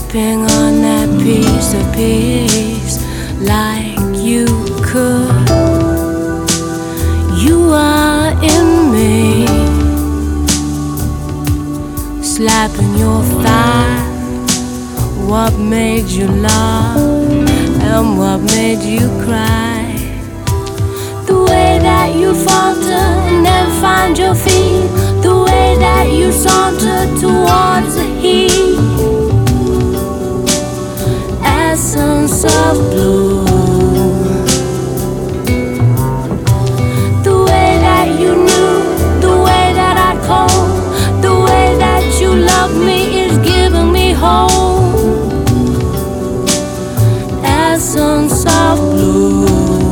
Stepping on that piece of peace like you could. You are in me, slapping your thigh. What made you laugh and what made you cry? The way that you falter and then find your feet, the way that you saunter towards the heat. Essence of blue. The way that you knew, the way that I called, the way that you love me is giving me hope. Essence of blue.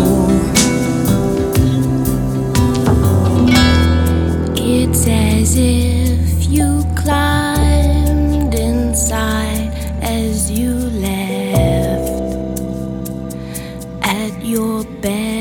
It's as if you climbed inside as you left at your best.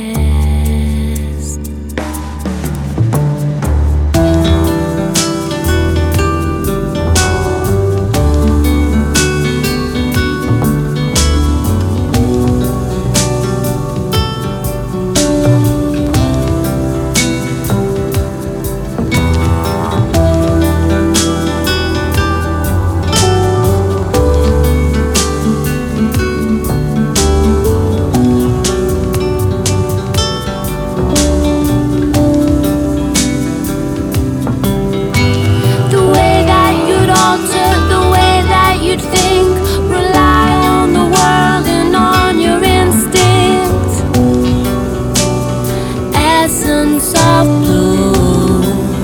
Essence of blue.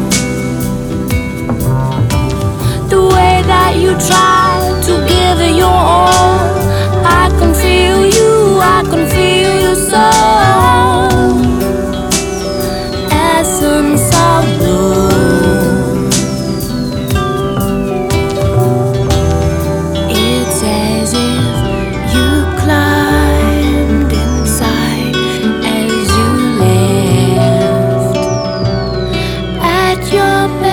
The way that you try to give it your all, I can feel you, I can feel your soul. Essence of blue. It's as if you climbed inside as you left at your